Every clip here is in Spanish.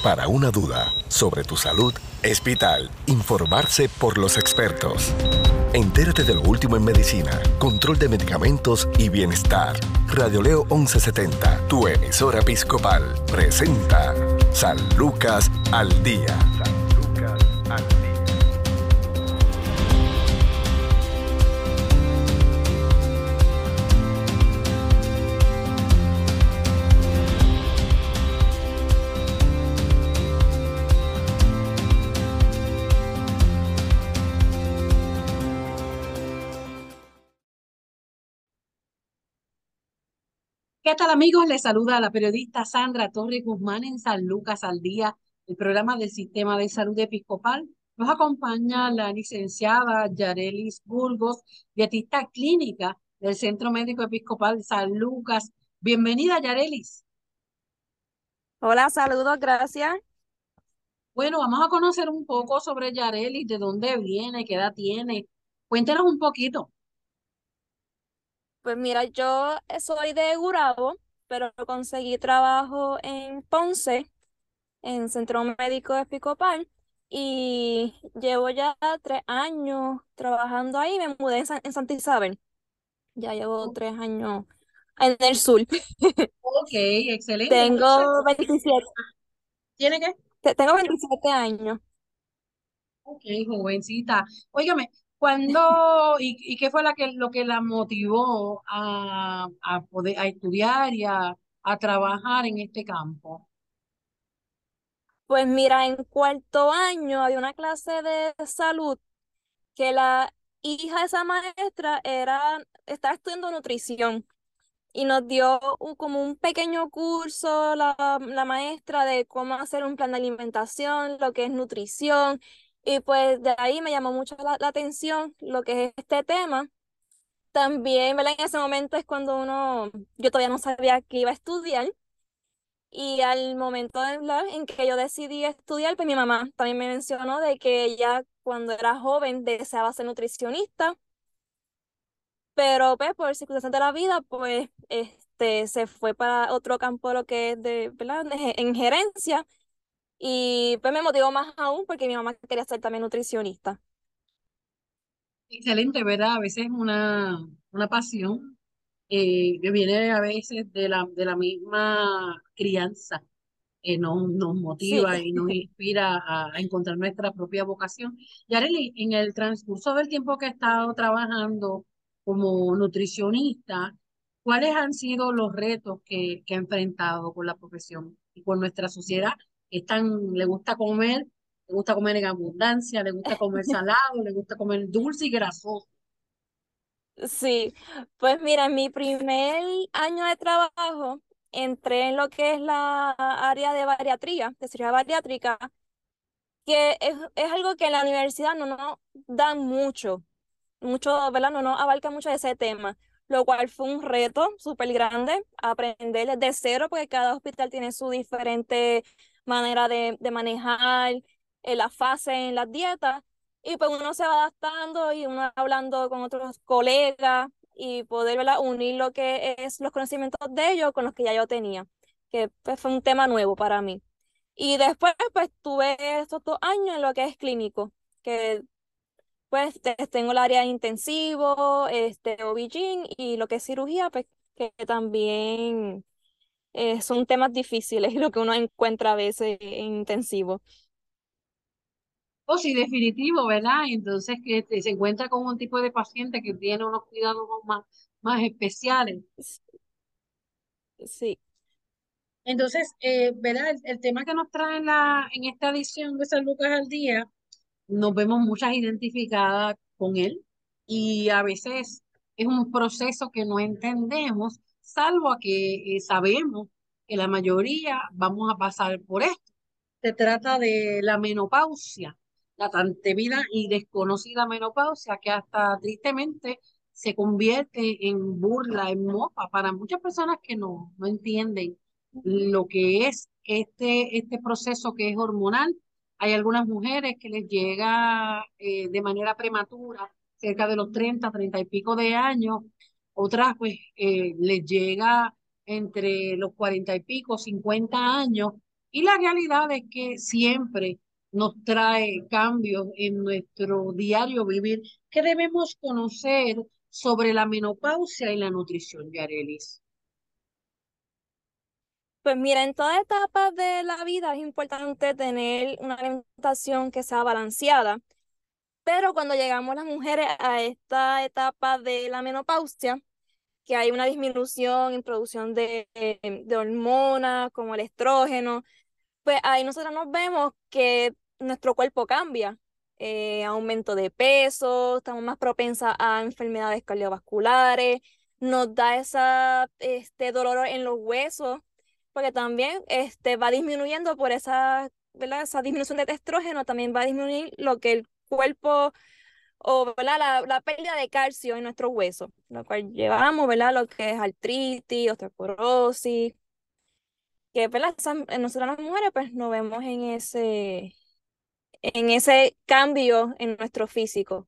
Para una duda sobre tu salud, es vital informarse por los expertos. Entérate de lo último en medicina, control de medicamentos y bienestar. Radio Leo 1170, tu emisora episcopal, presenta San Lucas al Día. San Lucas al Día. ¿Qué tal, amigos? Les saluda la periodista Sandra Torres Guzmán en San Lucas al Día, el programa del Sistema de Salud Episcopal. Nos acompaña la licenciada Yarelis Burgos, dietista clínica del Centro Médico Episcopal San Lucas. Bienvenida, Yarelis. Hola, saludos, gracias. Bueno, vamos a conocer un poco sobre Yarelis, de dónde viene, qué edad tiene. Cuéntenos un poquito. Pues mira, yo soy de Gurabo, pero conseguí trabajo en Ponce, en Centro Médico Episcopal, y llevo ya 3 años trabajando ahí. Me mudé en Santa Isabel. Ya llevo 3 años en el sur. Ok, excelente. Entonces, Tengo 27, ¿tiene que? tengo 27 años. Ok, jovencita. Óigame, ¿cuándo y qué fue lo que la motivó a poder a estudiar y a trabajar en este campo? Pues mira, en cuarto año había una clase de salud que la hija de esa maestra estaba estudiando nutrición y nos dio como un pequeño curso la maestra de cómo hacer un plan de alimentación, lo que es nutrición, y pues de ahí me llamó mucho la atención lo que es este tema. También, ¿verdad? En ese momento es cuando yo todavía no sabía que iba a estudiar. Y al momento en que yo decidí estudiar, pues mi mamá también me mencionó de que ella cuando era joven deseaba ser nutricionista, pero pues por circunstancias de la vida, pues se fue para otro campo, lo que es ¿verdad? En gerencia, y pues me motivó más aún porque mi mamá quería ser también nutricionista. Excelente, ¿verdad? A veces una pasión que viene a veces de la misma crianza, nos Sí, motiva y nos inspira a encontrar nuestra propia vocación. Yareli, en el transcurso del tiempo que he estado trabajando como nutricionista, ¿cuáles han sido los retos que ha enfrentado con la profesión y con nuestra sociedad? Le gusta comer en abundancia, le gusta comer salado, le gusta comer dulce y grasoso. sí. Pues mira, en mi primer año de trabajo entré en lo que es la área de bariatría, de cirugía bariátrica, que es algo que en la universidad no nos dan mucho, ¿verdad? No nos abarca mucho de ese tema, lo cual fue un reto súper grande, aprender desde cero, porque cada hospital tiene su diferente manera de manejar la fase en las dietas, y pues uno se va adaptando y uno hablando con otros colegas y poder, ¿verdad? Unir lo que es los conocimientos de ellos con los que ya yo tenía, que pues, fue un tema nuevo para mí. Y después, pues, tuve estos 2 años en lo que es clínico, que pues tengo el área de intensivo, OB-GYN y lo que es cirugía, pues que también son temas difíciles lo que uno encuentra a veces en intensivo. Oh, sí, definitivo, ¿verdad? Entonces que se encuentra con un tipo de paciente que tiene unos cuidados más especiales. Sí. Entonces, ¿verdad? El tema que nos trae en esta edición de San Lucas al Día, nos vemos muchas identificadas con él y a veces es un proceso que no entendemos, salvo a que sabemos que la mayoría vamos a pasar por esto. Se trata de la menopausia, la tan temida y desconocida menopausia que hasta tristemente se convierte en burla, en mofa para muchas personas que no entienden lo que es este proceso que es hormonal. Hay algunas mujeres que les llega de manera prematura, cerca de los 30 y pico de años, otras pues les llega entre los 40 y pico, 50 años, Y la realidad es que siempre nos trae cambios en nuestro diario vivir que debemos conocer sobre la menopausia y la nutrición, Yarelis. Pues mira, en toda etapa de la vida es importante tener una alimentación que sea balanceada, pero cuando llegamos las mujeres a esta etapa de la menopausia, que hay una disminución en producción de hormonas como el estrógeno, pues ahí nosotros nos vemos que nuestro cuerpo cambia, aumento de peso, estamos más propensas a enfermedades cardiovasculares, nos da esa, dolor en los huesos, porque también va disminuyendo por esa, ¿verdad? Esa disminución de estrógeno, también va a disminuir lo que el cuerpo o ¿verdad? La pérdida de calcio en nuestros huesos, lo cual llevamos, ¿verdad? Lo que es artritis, osteoporosis, que ¿verdad? Nosotras las mujeres pues nos vemos en ese cambio en nuestro físico.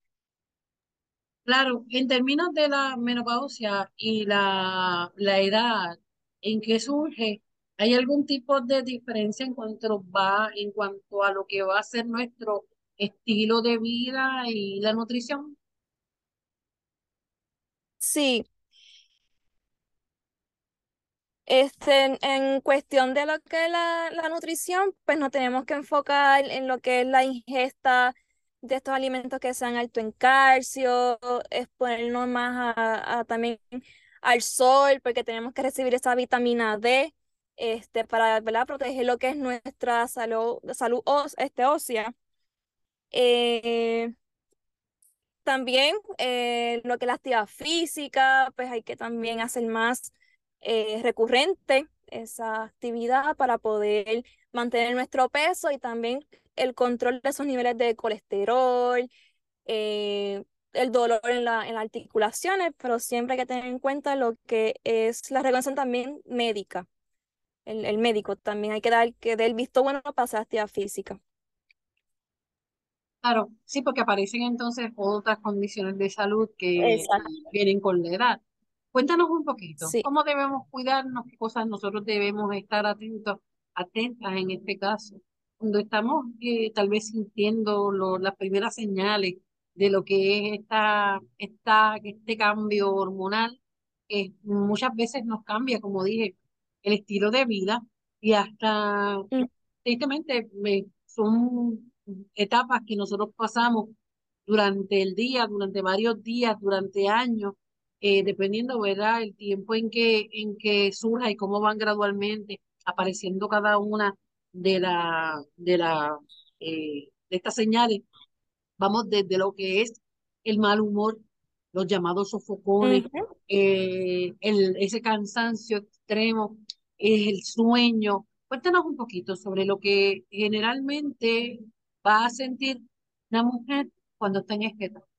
Claro, en términos de la menopausia y la edad en que surge, ¿hay algún tipo de diferencia en cuanto a lo que va a ser nuestro estilo de vida y la nutrición? Sí, en cuestión de lo que es la nutrición, pues nos tenemos que enfocar en lo que es la ingesta de estos alimentos que sean altos en calcio, exponernos más también al sol, porque tenemos que recibir esa vitamina D, para, ¿verdad? Proteger lo que es nuestra salud ósea. Eh, También lo que es la actividad física, pues hay que también hacer más recurrente esa actividad para poder mantener nuestro peso y también el control de esos niveles de colesterol, eh, el dolor en las articulaciones, pero siempre hay que tener en cuenta lo que es la recomendación también médica. El médico también hay que dar que dé el visto bueno para hacer actividad física. Claro, sí, porque aparecen entonces otras condiciones de salud que Exacto. vienen con la edad. Cuéntanos un poquito, Sí. ¿cómo debemos cuidarnos? ¿Qué cosas nosotros debemos estar atentas en este caso? Cuando estamos tal vez sintiendo las primeras señales de lo que es este cambio hormonal, que muchas veces nos cambia, como dije, el estilo de vida y hasta, tristemente, son etapas que nosotros pasamos durante el día, durante varios días, durante años, dependiendo, ¿verdad?, el tiempo en que surja y cómo van gradualmente apareciendo cada una de estas señales. Vamos desde lo que es el mal humor, los llamados sofocones, Ujú. ese cansancio extremo, el sueño. Cuéntanos un poquito sobre lo que generalmente va a sentir una mujer cuando está en esta etapa.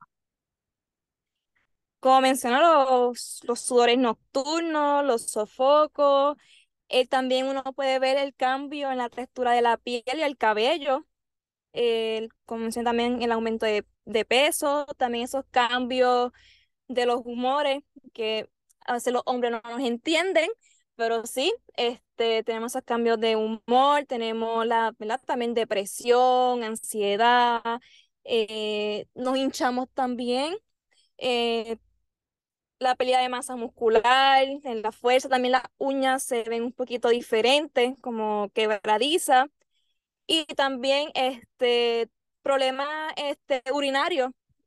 Como mencioné, los sudores nocturnos, los sofocos, también uno puede ver el cambio en la textura de la piel y el cabello, como mencioné también el aumento de peso, también esos cambios de los humores, que a veces los hombres no nos entienden, pero sí, tenemos esos cambios de humor, tenemos ¿verdad? También depresión, ansiedad, nos hinchamos también. eh, la pérdida de masa muscular, en la fuerza, también las uñas se ven un poquito diferentes, como quebradiza, y también problemas urinarios,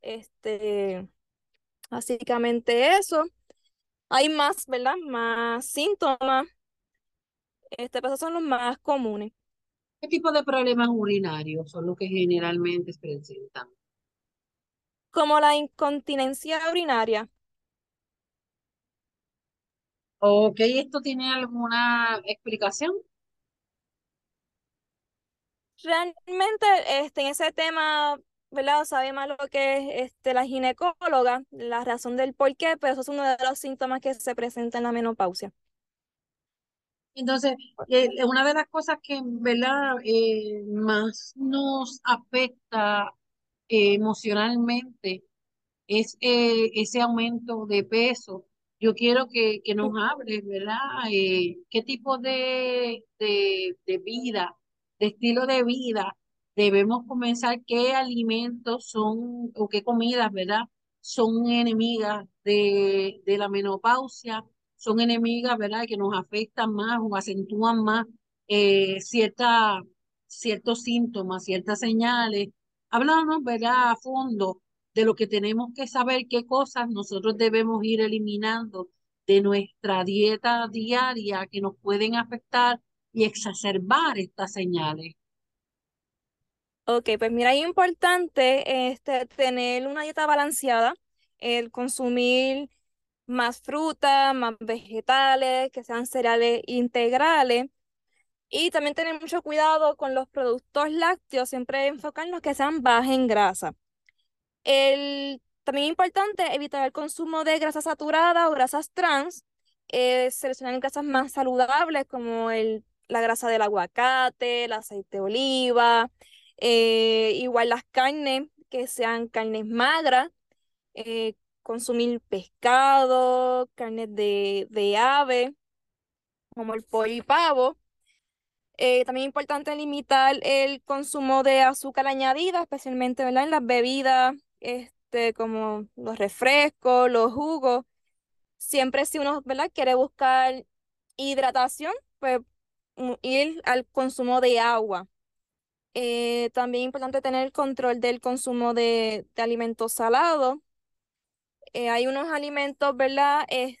básicamente eso. Hay más, ¿verdad? Más síntomas, pero esos son los más comunes, ¿Qué tipo de problemas urinarios son los que generalmente se presentan? como la incontinencia urinaria. ¿Ok? ¿Esto tiene alguna explicación? Realmente, en ese tema, ¿verdad? Sabe más lo que es la ginecóloga, la razón del por qué, pero eso es uno de los síntomas que se presenta en la menopausia. Entonces, una de las cosas que, ¿verdad?, más nos afecta emocionalmente es ese aumento de peso. Yo quiero que nos hables, ¿verdad? ¿Qué tipo de de vida, de estilo de vida, debemos comenzar qué alimentos son o qué comidas, ¿verdad? Son enemigas de la menopausia, son enemigas, ¿verdad? Que nos afectan más o acentúan más ciertos síntomas, ciertas señales. Háblanos, ¿verdad? A fondo de lo que tenemos que saber, qué cosas nosotros debemos ir eliminando de nuestra dieta diaria que nos pueden afectar y exacerbar estas señales. Ok, pues mira, es importante tener una dieta balanceada, el consumir más fruta, más vegetales, que sean cereales integrales y también tener mucho cuidado con los productos lácteos, siempre enfocarnos que sean bajos en grasa. También es importante evitar el consumo de grasas saturadas o grasas trans, seleccionar grasas más saludables como la grasa del aguacate, el aceite de oliva, igual las carnes que sean carnes magras, eh, consumir pescado, carnes de ave, como el pollo y pavo. También es importante limitar el consumo de azúcar añadida, especialmente, ¿verdad? En las bebidas, como los refrescos, los jugos. Siempre si uno, ¿verdad? Quiere buscar hidratación, pues ir al consumo de agua. También es importante tener el control del consumo de alimentos salados. Hay unos alimentos, ¿verdad?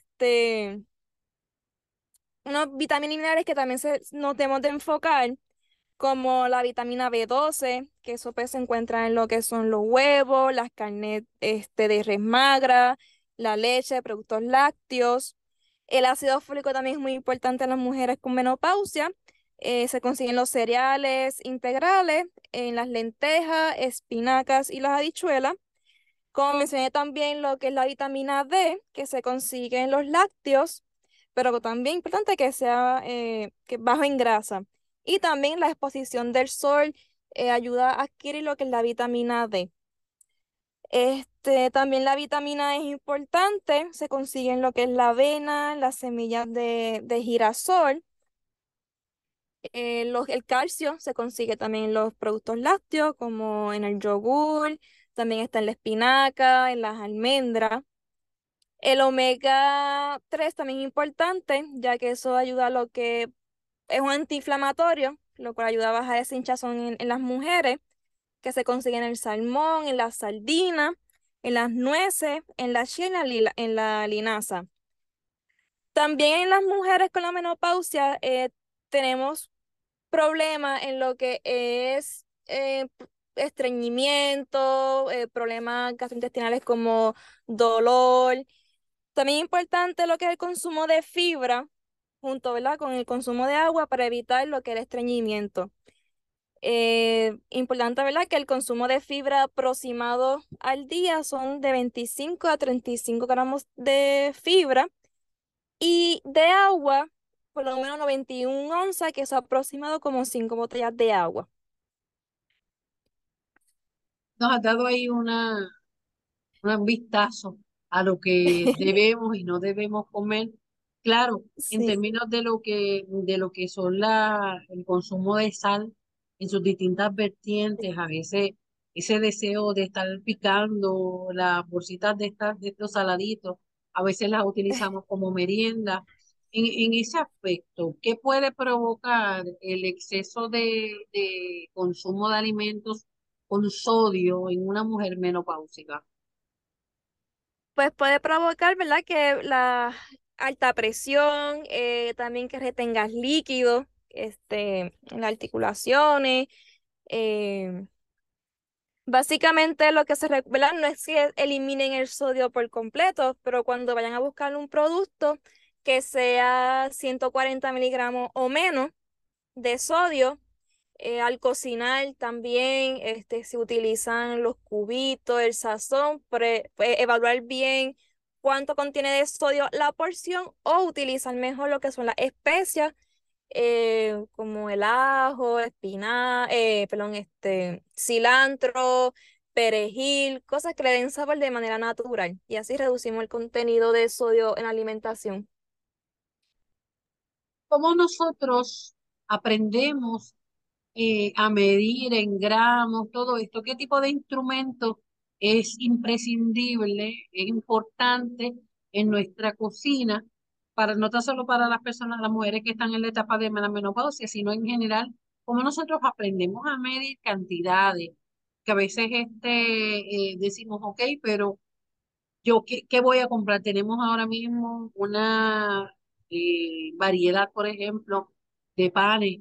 Unos vitaminas y minerales que también nos debemos de enfocar como la vitamina B12, que eso pues se encuentra en lo que son los huevos, las carnes de res magra, la leche, productos lácteos. El ácido fólico también es muy importante en las mujeres con menopausia. Se consiguen los cereales integrales, en las lentejas, espinacas y las habichuelas. Como mencioné también lo que es la vitamina D, que se consigue en los lácteos, pero también importante que sea que bajo en grasa. Y también la exposición del sol ayuda a adquirir lo que es la vitamina D. También la vitamina E es importante, se consigue en lo que es la avena, las semillas de girasol. El calcio se consigue también en los productos lácteos, como en el yogur, también está en la espinaca, en las almendras. El omega 3 también es importante, ya que eso ayuda a lo que es un antiinflamatorio, lo cual ayuda a bajar ese hinchazón en las mujeres, que se consigue en el salmón, en la sardina, en las nueces, en la chía y en la linaza. También en las mujeres con la menopausia tenemos problemas en lo que es estreñimiento, problemas gastrointestinales como dolor. También es importante lo que es el consumo de fibra, junto, ¿verdad? Con el consumo de agua para evitar lo que es el estreñimiento. Importante, ¿verdad? Que el consumo de fibra aproximado al día son de 25 a 35 gramos de fibra y de agua, por lo menos 91 onzas, que es aproximado como 5 botellas de agua. Nos has dado ahí un vistazo a lo que debemos y no debemos comer. Claro, en Sí. términos de lo que son el consumo de sal en sus distintas vertientes, a veces ese deseo de estar picando las bolsitas de estos saladitos, a veces las utilizamos como merienda. En ese aspecto, ¿qué puede provocar el exceso de consumo de alimentos con sodio en una mujer menopáusica? Pues puede provocar, ¿verdad? Que la alta presión, también que retengas líquido, en las articulaciones. eh, Básicamente lo que ¿verdad? No es que eliminen el sodio por completo, pero cuando vayan a buscar un producto que sea 140 miligramos o menos de sodio, al cocinar también se utilizan los cubitos, el sazón, evaluar bien cuánto contiene de sodio la porción o utilizar mejor lo que son las especias, como el ajo, perdón, cilantro, perejil, cosas que le den sabor de manera natural y así reducimos el contenido de sodio en la alimentación. ¿Cómo nosotros aprendemos a medir en gramos, todo esto, qué tipo de instrumento es imprescindible, es importante en nuestra cocina, para, no tan solo para las personas, las mujeres que están en la etapa de la menopausia, sino en general, como nosotros aprendemos a medir cantidades, que a veces decimos, ok, pero yo, ¿qué voy a comprar? Tenemos ahora mismo una variedad, por ejemplo, de panes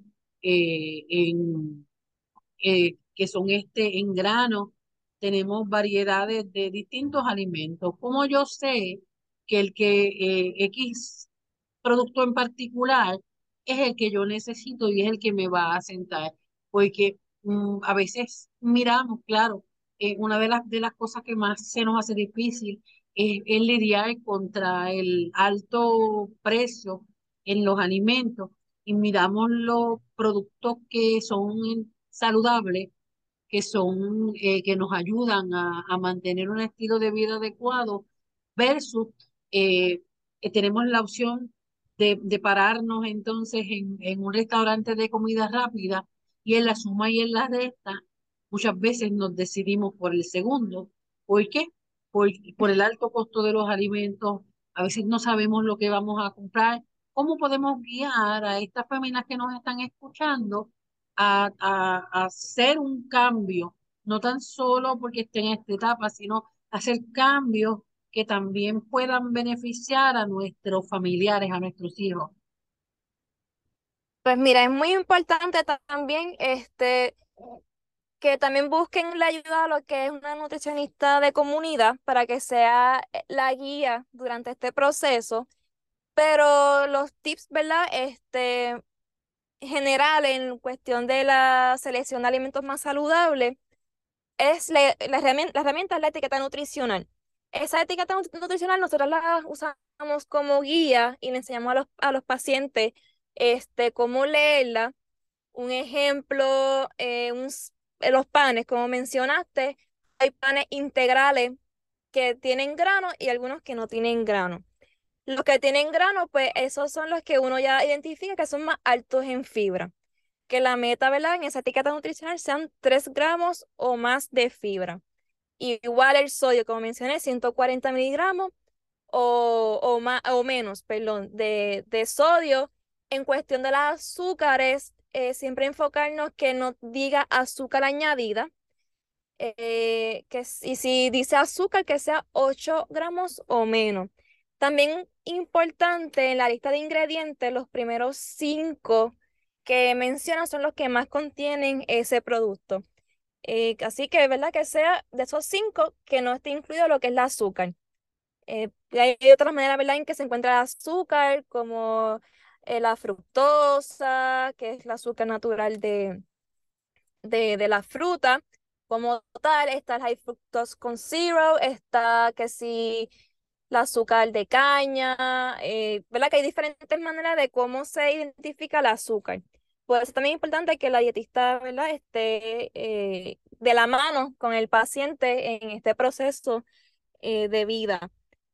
que son en grano. Tenemos variedades de distintos alimentos. ¿Cómo yo sé que X producto en particular es el que yo necesito y es el que me va a sentar? Porque a veces miramos, claro, una de las cosas que más se nos hace difícil es lidiar contra el alto precio en los alimentos y miramos los productos que son saludables, que son, que nos ayudan a mantener un estilo de vida adecuado, versus que tenemos la opción de pararnos entonces en un restaurante de comida rápida y en la suma y en la resta, muchas veces nos decidimos por el segundo. ¿Por qué? Por el alto costo de los alimentos, a veces no sabemos lo que vamos a comprar. ¿Cómo podemos guiar a estas féminas que nos están escuchando a hacer un cambio, no tan solo porque estén en esta etapa, sino hacer cambios que también puedan beneficiar a nuestros familiares, a nuestros hijos? Pues mira, es muy importante también que también busquen la ayuda a lo que es una nutricionista de comunidad para que sea la guía durante este proceso. Pero los tips, ¿verdad? General en cuestión de la selección de alimentos más saludables es la herramienta es la etiqueta nutricional. Esa etiqueta nutricional nosotros la usamos como guía y le enseñamos a los pacientes cómo leerla. Un ejemplo, los panes, como mencionaste, hay panes integrales que tienen grano y algunos que no tienen grano. Los que tienen grano, pues esos son los que uno ya identifica que son más altos en fibra. Que la meta, ¿verdad? En esa etiqueta nutricional sean 3 gramos o más de fibra. Igual el sodio, como mencioné, 140 miligramos o, más, o menos, perdón, de sodio. En cuestión de las azúcares, siempre enfocarnos que no diga azúcar añadida. Y si dice azúcar, que sea 8 gramos o menos. También importante en la lista de ingredientes, los primeros 5 que mencionan son los que más contienen ese producto. Así que, ¿verdad? Que sea de esos 5 que no esté incluido lo que es el azúcar. Y hay otras maneras, ¿verdad?, en que se encuentra el azúcar, como la fructosa, que es el azúcar natural de la fruta. Como tal, está el high fructose con zero, está que si el azúcar de caña, ¿verdad? Que hay diferentes maneras de cómo se identifica el azúcar. Pues es también importante que la dietista, ¿verdad?, esté de la mano con el paciente en este proceso de vida.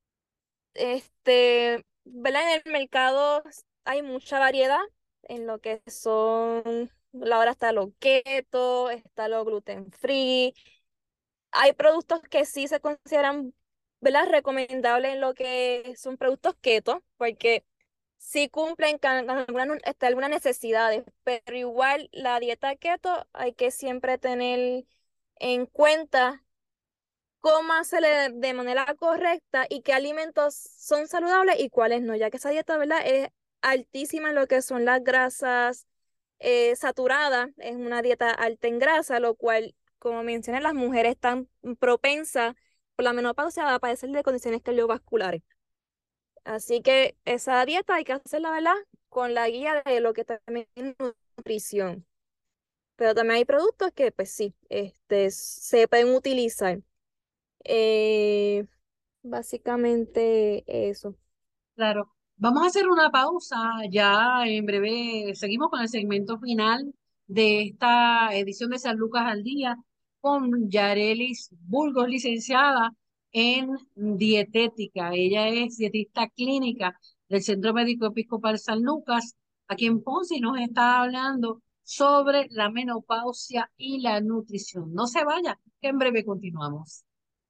¿Verdad? En el mercado hay mucha variedad en lo que son, ahora está lo keto, está lo gluten free. Hay productos que sí se consideran, ¿verdad?, recomendables en lo que son productos keto, porque sí cumplen con algunas necesidades, pero igual la dieta keto hay que siempre tener en cuenta cómo hacerle de manera correcta y qué alimentos son saludables y cuáles no, ya que esa dieta, ¿verdad?, es altísima en lo que son las grasas saturadas, es una dieta alta en grasa, lo cual, como mencioné, las mujeres están propensas por la menopausia a padecer de condiciones cardiovasculares. Así que esa dieta hay que hacerla, ¿verdad?, con la guía de lo que también es nutrición. Pero también hay productos que, pues sí, se pueden utilizar. Eh, Básicamente eso. Claro. Vamos a hacer una pausa. Ya en breve seguimos con el segmento final de esta edición de San Lucas al Día con Yarelis Burgos, licenciada en dietética. Ella es dietista clínica del Centro Médico Episcopal San Lucas. aquí en Ponce y nos está hablando sobre la menopausia y la nutrición. No se vaya, que en breve continuamos.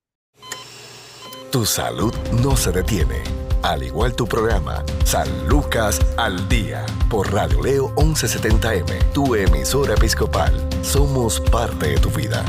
Tu salud no se detiene. Al igual tu programa, San Lucas al Día, por Radio Leo 1170M, tu emisora episcopal. Somos parte de tu vida.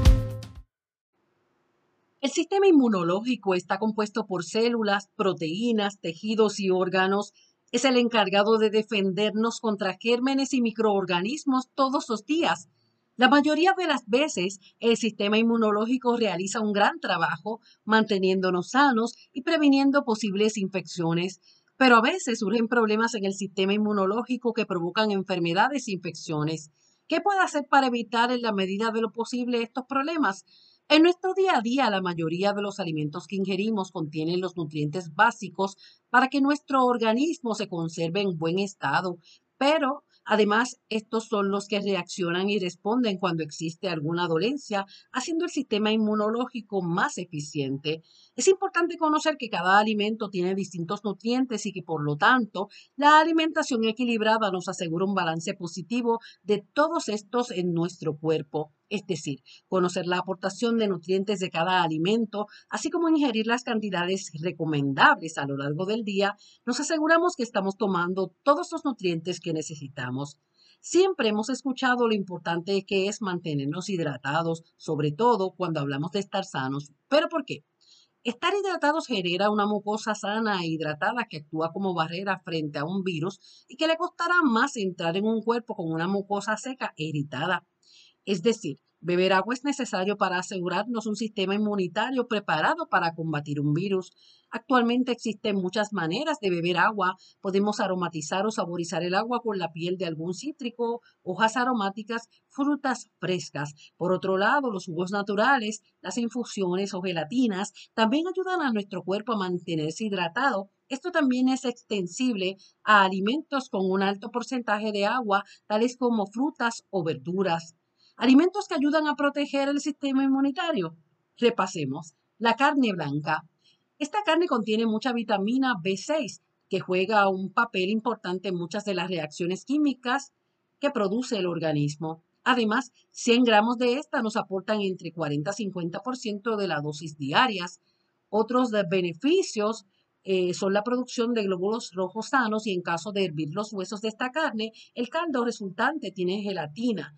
El sistema inmunológico está compuesto por células, proteínas, tejidos y órganos. Es el encargado de defendernos contra gérmenes y microorganismos todos los días. La mayoría de las veces, el sistema inmunológico realiza un gran trabajo manteniéndonos sanos y previniendo posibles infecciones. Pero a veces surgen problemas en el sistema inmunológico que provocan enfermedades e infecciones. ¿Qué puede hacer para evitar en la medida de lo posible estos problemas? En nuestro día a día, la mayoría de los alimentos que ingerimos contienen los nutrientes básicos para que nuestro organismo se conserve en buen estado, pero además estos son los que reaccionan y responden cuando existe alguna dolencia, haciendo el sistema inmunológico más eficiente. Es importante conocer que cada alimento tiene distintos nutrientes y que por lo tanto la alimentación equilibrada nos asegura un balance positivo de todos estos en nuestro cuerpo. Es decir, conocer la aportación de nutrientes de cada alimento, así como ingerir las cantidades recomendables a lo largo del día, nos aseguramos que estamos tomando todos los nutrientes que necesitamos. Siempre hemos escuchado lo importante que es mantenernos hidratados, sobre todo cuando hablamos de estar sanos. ¿Pero por qué? Estar hidratados genera una mucosa sana e hidratada que actúa como barrera frente a un virus y que le costará más entrar en un cuerpo con una mucosa seca e irritada. Es decir, beber agua es necesario para asegurarnos un sistema inmunitario preparado para combatir un virus. Actualmente existen muchas maneras de beber agua. Podemos aromatizar o saborizar el agua con la piel de algún cítrico, hojas aromáticas, frutas frescas. Por otro lado, los jugos naturales, las infusiones o gelatinas también ayudan a nuestro cuerpo a mantenerse hidratado. Esto también es extensible a alimentos con un alto porcentaje de agua, tales como frutas o verduras. Alimentos que ayudan a proteger el sistema inmunitario. Repasemos. La carne blanca. Esta carne contiene mucha vitamina B6, que juega un papel importante en muchas de las reacciones químicas que produce el organismo. Además, 100 gramos de esta nos aportan entre 40 y 50% de la dosis diarias. Otros beneficios son la producción de glóbulos rojos sanos y en caso de hervir los huesos de esta carne, el caldo resultante tiene gelatina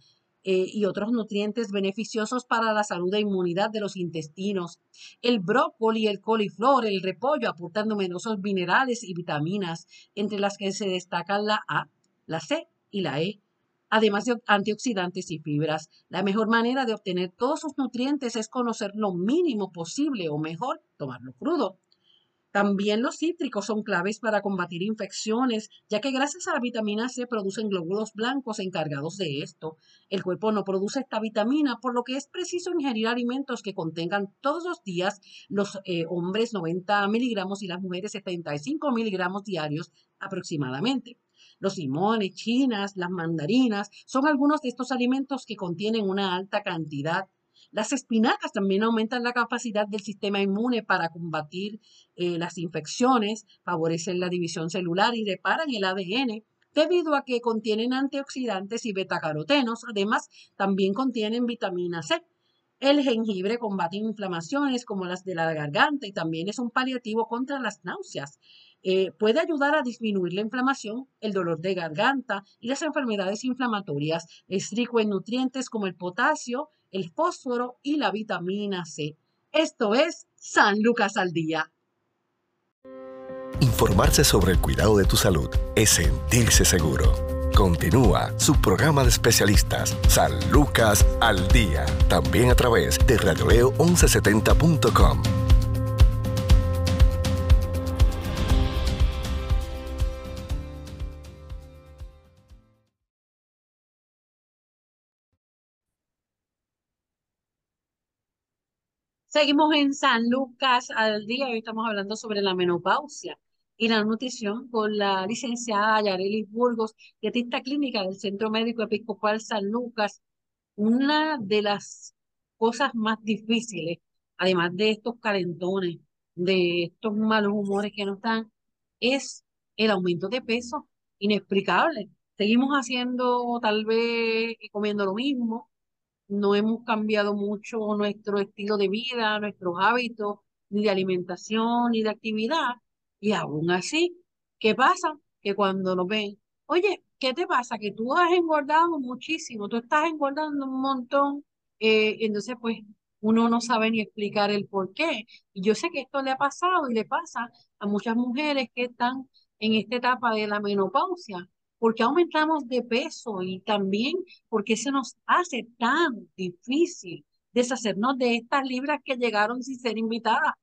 y otros nutrientes beneficiosos para la salud e inmunidad de los intestinos. El brócoli, el coliflor, el repollo aportan numerosos minerales y vitaminas, entre las que se destacan la A, la C y la E, además de antioxidantes y fibras. La mejor manera de obtener todos sus nutrientes es conocer lo mínimo posible o mejor, tomarlo crudo. También los cítricos son claves para combatir infecciones, ya que gracias a la vitamina C producen glóbulos blancos encargados de esto. El cuerpo no produce esta vitamina, por lo que es preciso ingerir alimentos que contengan todos los días los hombres 90 miligramos y las mujeres 75 miligramos diarios aproximadamente. Los limones, chinas, las mandarinas son algunos de estos alimentos que contienen una alta cantidad. Las espinacas también aumentan la capacidad del sistema inmune para combatir las infecciones, favorecen la división celular y reparan el ADN debido a que contienen antioxidantes y betacarotenos. Además, también contienen vitamina C. El jengibre combate inflamaciones como las de la garganta y también es un paliativo contra las náuseas. Puede ayudar a disminuir la inflamación, el dolor de garganta y las enfermedades inflamatorias. Es rico en nutrientes como el potasio, el fósforo y la vitamina C. Esto es San Lucas al Día. Informarse sobre el cuidado de tu salud es sentirse seguro. Continúa su programa de especialistas, San Lucas al Día, también a través de radioleo1170.com. Seguimos en San Lucas al Día. Hoy estamos hablando sobre la menopausia y la nutrición con la licenciada Yarelis Burgos, dietista clínica del Centro Médico Episcopal San Lucas. Una de las cosas más difíciles, además de estos calentones, de estos malos humores que nos dan, es el aumento de peso. inexplicable. Seguimos haciendo, tal vez, comiendo lo mismo, no hemos cambiado mucho nuestro estilo de vida, nuestros hábitos, ni de alimentación, ni de actividad. Y aún así, ¿qué pasa? Que cuando nos ven, oye, ¿qué te pasa? Que tú has engordado muchísimo, tú estás engordando un montón. Entonces, pues, uno no sabe ni explicar el por qué. Y yo sé que esto le ha pasado y le pasa a muchas mujeres que están en esta etapa de la menopausia, porque aumentamos de peso y también porque se nos hace tan difícil deshacernos de estas libras que llegaron sin ser invitadas.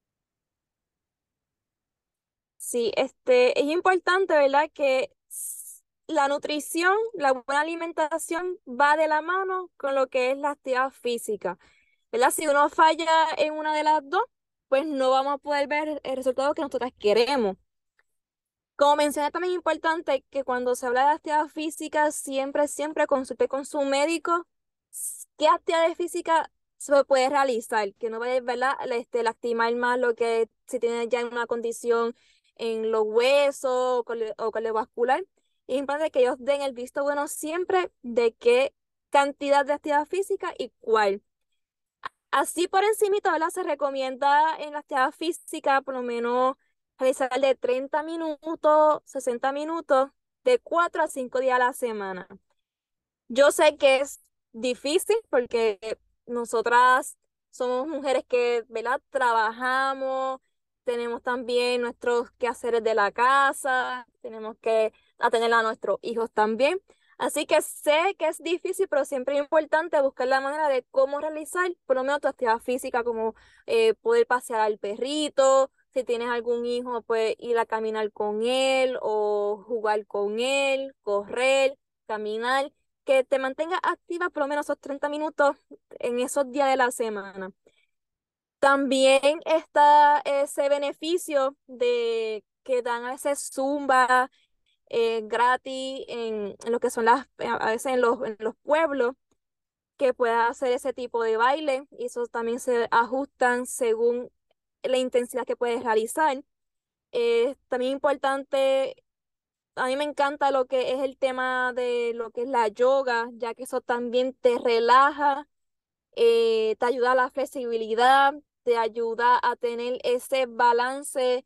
Sí, es importante, ¿verdad? Que la nutrición, la buena alimentación va de la mano con lo que es la actividad física, ¿verdad? Si uno falla en una de las dos, pues no vamos a poder ver el resultado que nosotras queremos. Como mencioné, también es importante que cuando se habla de actividad física, siempre consulte con su médico qué actividad física se puede realizar, que no vaya, ¿verdad? Lastimar más lo que si tiene ya una condición en los huesos o cardiovascular. Es importante que ellos den el visto bueno siempre de qué cantidad de actividad física y cuál. Así por encimita, ¿verdad? Se recomienda en la actividad física por lo menos realizar de 30 minutos, 60 minutos, de 4 a 5 días a la semana. Yo sé que es difícil porque nosotras somos mujeres que, ¿verdad? Trabajamos, tenemos también nuestros quehaceres de la casa, tenemos que atender a nuestros hijos también. Así que sé que es difícil, pero siempre es importante buscar la manera de cómo realizar por lo menos tu actividad física, como poder pasear al perrito, si tienes algún hijo, pues ir a caminar con él o jugar con él, correr, caminar, que te mantenga activa por lo menos esos 30 minutos en esos días de la semana. También está ese beneficio de que dan a veces Zumba gratis en lo que son a veces en los pueblos, que puedas hacer ese tipo de baile, y esos también se ajustan según la intensidad que puedes realizar. También importante, a mí me encanta lo que es el tema de lo que es la yoga, ya que eso también te relaja, te ayuda a la flexibilidad, te ayuda a tener ese balance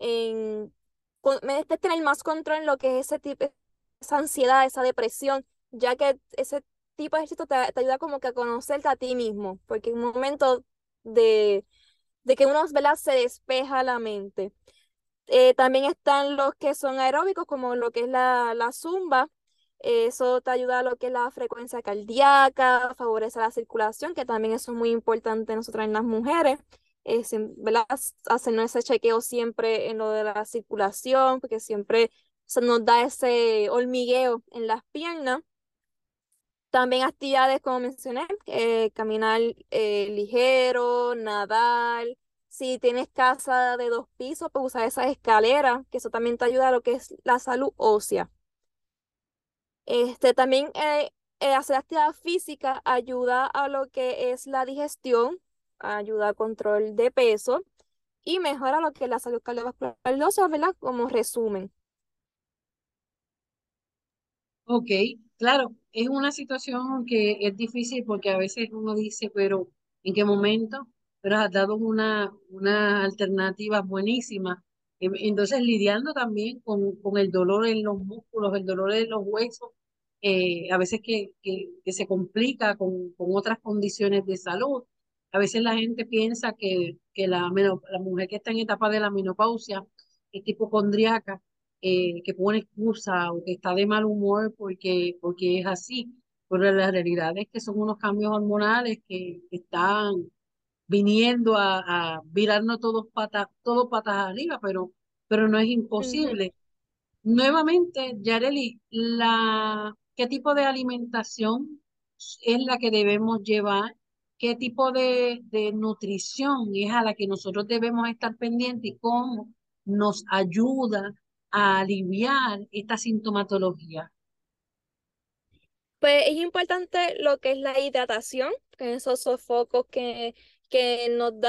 me tener más control en lo que es ese tipo, esa ansiedad, esa depresión, ya que ese tipo de ejercicio te ayuda como que a conocerte a ti mismo, porque en un momento de, de que uno, ¿verdad? Se despeja la mente. También están los que son aeróbicos, como lo que es la zumba. Eso te ayuda a lo que es la frecuencia cardíaca, favorece la circulación, que también eso es muy importante nosotras en las mujeres. ¿Verdad? Hacernos ese chequeo siempre en lo de la circulación, porque siempre se nos da ese hormigueo en las piernas. También actividades, como mencioné, caminar ligero, nadar. Si tienes casa de 2 pisos, pues usar esas escaleras, que eso también te ayuda a lo que es la salud ósea. También hacer actividad física ayuda a lo que es la digestión, ayuda a control de peso y mejora lo que es la salud cardiovascular. Eso, ¿verdad? Como resumen. Ok, claro, es una situación que es difícil porque a veces uno dice, pero ¿en qué momento? Pero has dado una alternativa buenísima. Entonces, lidiando también con el dolor en los músculos, el dolor en los huesos, a veces que se complica con otras condiciones de salud. A veces la gente piensa que la mujer que está en etapa de la menopausia es hipocondriaca, que pone excusa o que está de mal humor porque es así. Pero la realidad es que son unos cambios hormonales que están viniendo a virarnos todos patas arriba, pero no es Ujú. imposible. Nuevamente, Yareli, ¿qué tipo de alimentación es la que debemos llevar? ¿Qué tipo de nutrición es a la que nosotros debemos estar pendientes y cómo nos ayuda a aliviar esta sintomatología? Pues es importante lo que es la hidratación, esos sofocos que nos da.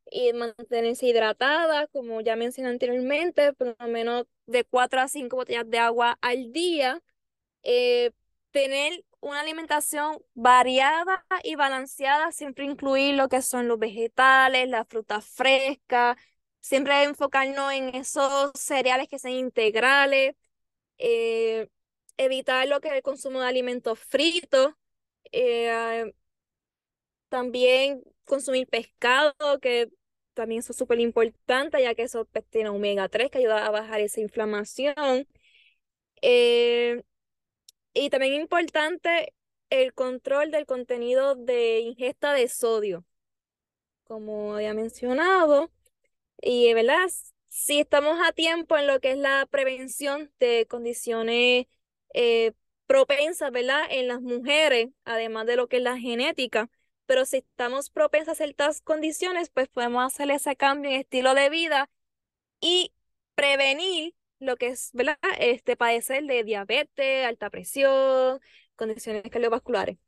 y mantenerse hidratada, como ya mencioné anteriormente, por lo menos de 4 a 5 botellas de agua al día. eh, Tener una alimentación variada y balanceada, siempre incluir lo que son los vegetales, la fruta fresca, siempre enfocarnos en esos cereales que sean integrales, eh, evitar lo que es el consumo de alimentos fritos, eh, también consumir pescado, que también eso es súper importante, ya que eso pues, tiene omega 3 que ayuda a bajar esa inflamación. Eh, y también importante el control del contenido de ingesta de sodio, como había mencionado. Y, ¿verdad? Si estamos a tiempo en lo que es la prevención de condiciones eh, propensas, ¿verdad? En las mujeres, además de lo que es la genética, pero si estamos propensas a ciertas condiciones, pues podemos hacer ese cambio en estilo de vida y prevenir lo que es, ¿verdad? Padecer de diabetes, alta presión, condiciones cardiovasculares.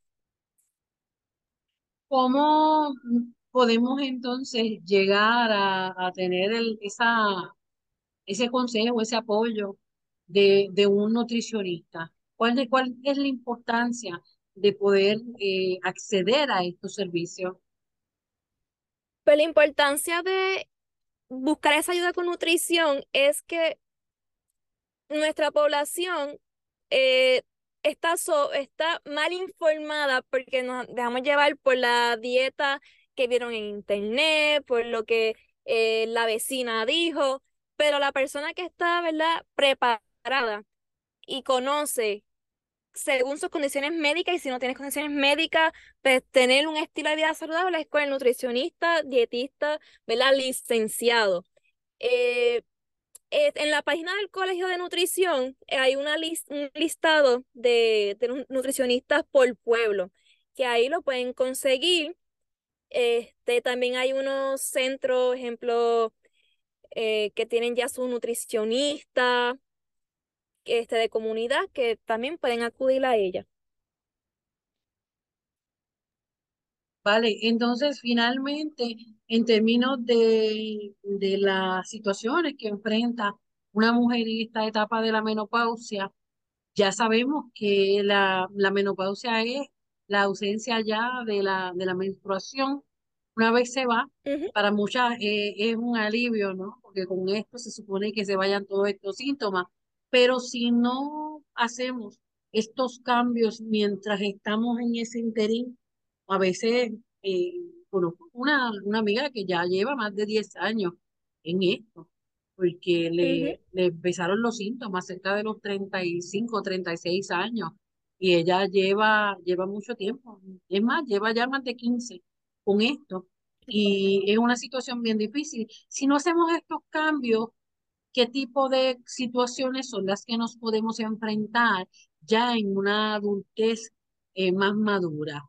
¿Cómo podemos entonces llegar a tener ese consejo, ese apoyo de un nutricionista? ¿Cuál es la importancia de poder acceder a estos servicios? Pero la importancia de buscar esa ayuda con nutrición es que nuestra población eh, está mal informada porque nos dejamos llevar por la dieta que vieron en internet, por lo que la vecina dijo, pero la persona que está, ¿verdad?, preparada y conoce según sus condiciones médicas, y si no tienes condiciones médicas, pues tener un estilo de vida saludable es con el nutricionista, dietista, ¿verdad?, licenciado. Eh, en la página del Colegio de Nutrición hay un listado de nutricionistas por pueblo, que ahí lo pueden conseguir. También hay unos centros, ejemplo, que tienen ya su nutricionista, de comunidad, que también pueden acudir a ella. Vale, entonces finalmente, en términos de las situaciones que enfrenta una mujer en esta etapa de la menopausia, ya sabemos que la menopausia es la ausencia ya de la menstruación. Una vez se va, Ujú, para muchas es un alivio, ¿no? Porque con esto se supone que se vayan todos estos síntomas. Pero si no hacemos estos cambios mientras estamos en ese interín, a veces eh, conozco una amiga que ya lleva más de 10 años en esto porque ujú. le empezaron los síntomas cerca de los 35, 36 años, y ella lleva mucho tiempo, es más, lleva ya más de 15 con esto, y es una situación bien difícil. Si no hacemos estos cambios, ¿qué tipo de situaciones son las que nos podemos enfrentar ya en una adultez más madura?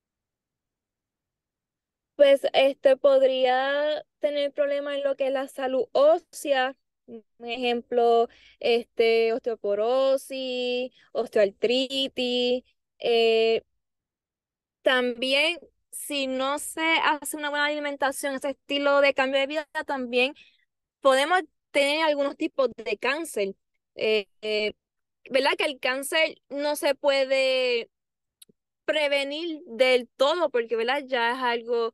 Pues podría tener problemas en lo que es la salud ósea, un ejemplo, osteoporosis, osteoartritis. eh, También, si no se hace una buena alimentación, ese estilo de cambio de vida, también podemos tener algunos tipos de cáncer. Eh, eh, ¿Verdad? Que el cáncer no se puede prevenir del todo, porque, ¿verdad? Ya es algo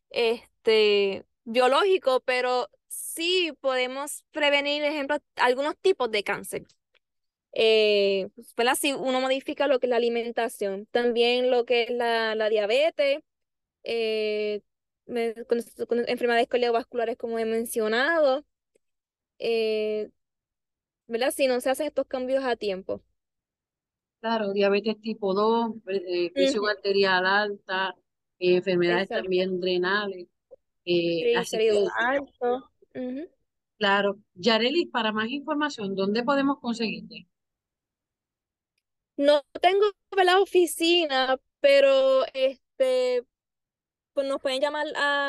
biológico, pero sí podemos prevenir, ejemplo, algunos tipos de cáncer. ¿Verdad? Si uno modifica lo que es la alimentación, también lo que es la diabetes, eh, con enfermedades cardiovasculares, como he mencionado, eh, ¿verdad? Si no se hacen estos cambios a tiempo. Claro, diabetes tipo 2, presión Ujú, arterial alta, enfermedades exacto. también renales. Así Triglicéridos que, altos. Ujú. claro, Yareli, para más información, ¿dónde podemos conseguirte? No tengo, ¿verdad?, oficina, pero pues nos pueden llamar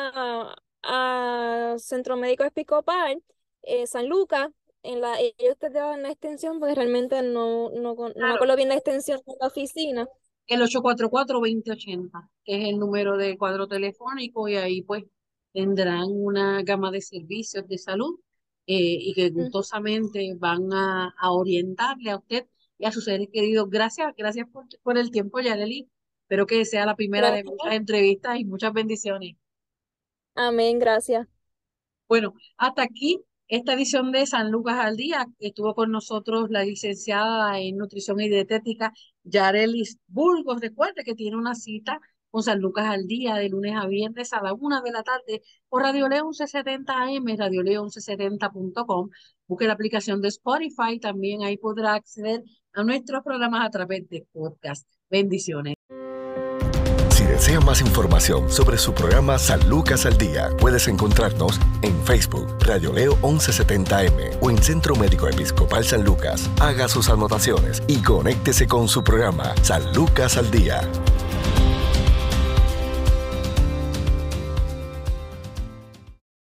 a Centro Médico Episcopal, San Lucas. Ellos te dan la extensión, porque realmente no me Claro, acuerdo bien la extensión de la oficina. el 844-2080, que es el número de cuadro telefónico, y ahí pues tendrán una gama de servicios de salud y que Mm. gustosamente van a orientarle a usted y a sus seres queridos. Gracias por el tiempo, Yareli. Espero que sea la primera de muchas Gracias. entrevistas y muchas bendiciones. Amén, gracias. Bueno, hasta aquí esta edición de San Lucas al Día. Estuvo con nosotros la licenciada en Nutrición y Dietética, Yarelis Burgos. Recuerde que tiene una cita con San Lucas al Día de lunes a viernes a la 1 de la tarde por Radio Leo 1170 AM, radioleo1170.com. Busque la aplicación de Spotify. También ahí podrá acceder a nuestros programas a través de podcast. Bendiciones. Si desea más información sobre su programa San Lucas al Día, puedes encontrarnos en Facebook, Radio Leo 1170M o en Centro Médico Episcopal San Lucas. Haga sus anotaciones y conéctese con su programa San Lucas al Día.